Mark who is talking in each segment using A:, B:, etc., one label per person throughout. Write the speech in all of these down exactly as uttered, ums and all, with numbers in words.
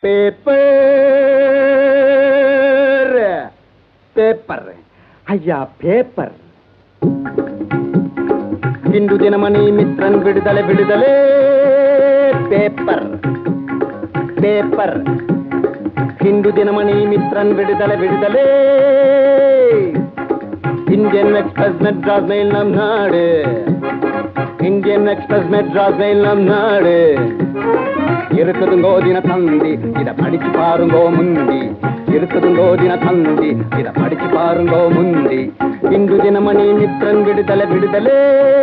A: Paper paper ஐயா paper. Hindu Dinamani Mithran Viduthalai Viduthalai paper paper. Hindu Dinamani Mithran Viduthalai Viduthalai. Indian express Madras mail நம் நாடு. இந்தியன் எக்ஸ்பிரஸ் மெட்ராஸ் மெயில் நம் நாடு. இருக்குதுங்கோ தின தந்தி இத படிச்சு பாருங்கோ முந்தி. இருக்குதுங்கோ தின தந்தி இத படிச்சு பாருங்கோ முந்தி. இந்து தினமணி மித்ரன் விடுதலை விடுதலை.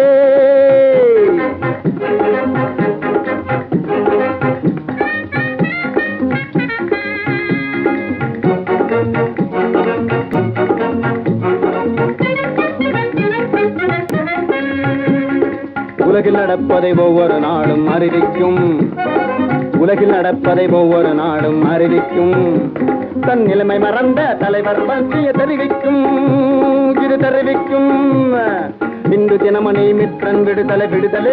A: உலகில் நடப்பதை ஒவ்வொரு நாளும் அறிவிக்கும். உலகில் நடப்பதை ஒவ்வொரு நாளும் அறிவிக்கும். தன் நிலைமை மறந்த தலைவர் பற்றிய தெரிவிக்கும். இது தெரிவிக்கும். இந்து தினமணி மித்ரன் விடுதலை விடுதலை.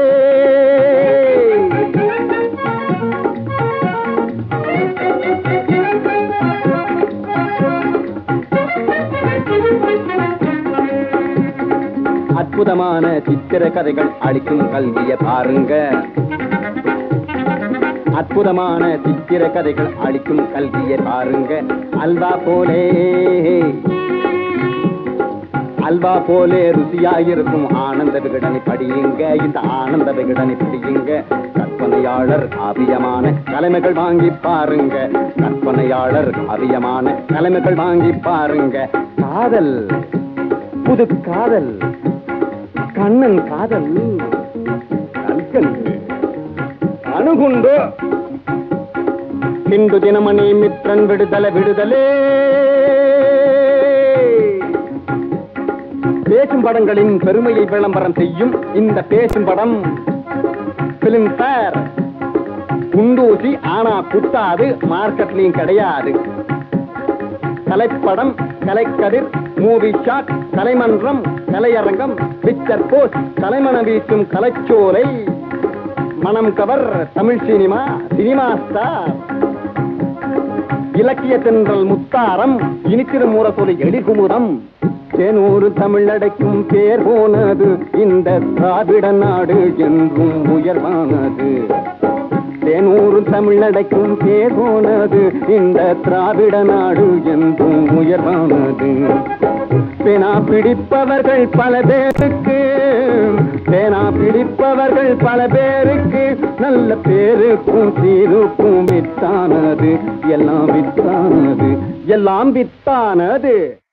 A: அற்புதமான சித்திர கதைகள் அளிக்கும் கல்வியை பாருங்க. அற்புதமான சித்திர கதைகள் அளிக்கும் கல்வியை பாருங்க. அல்வா போலே அல்வா போலே ருசியாயிருக்கும் ஆனந்த விகடனை படியுங்க. இந்த ஆனந்த விகடனை படியுங்க. கற்பனையாளர் காவியமான தலைமைகள் வாங்கி பாருங்க. கற்பனையாளர் காவியமான தலைமைகள் வாங்கி பாருங்க. காதல் புது காதல் கண்ணன் காதல் கல்கண்டு அணுகுண்டு. இந்து தினமணி மித்ரன் விடுதலை விடுதலை. பேசும் படங்களின் பெருமையை விளம்பரம் செய்யும் இந்த பேசும் படம் பிலிம் ஃபேர். குண்டூசி ஆனா குத்தாது, மார்க்கெட்லயும் கிடையாது. Kalaippadam, Kalaikkathir, movie shot, Kalaimandram, Kalaiyarangam, picture post, தலைமண வீசும் கலைச்சோலை, மனம் கவர் தமிழ் சினிமா, சினிமா ஸ்டார், இலக்கிய தென்றல் முத்தாரம், இனித்திரு மூரசொலி எடிகுமுதம். தேனூறு தமிழ் அடைக்கும் பேர் போனது இந்த திராவிட நாடு என்றும் உயர்வானது. தேனூறு தமிழ் அடைக்கும் பேர் போனது இந்த திராவிட நாடு என்றும் உயர்வானது. பேனா பிடிப்பவர்கள் பல பேருக்கு, பேனா பிடிப்பவர்கள் பல பேருக்கு நல்ல பேருக்கும் சீருக்கும் வித்தானது. எல்லாம் வித்தானது, எல்லாம் வித்தானது.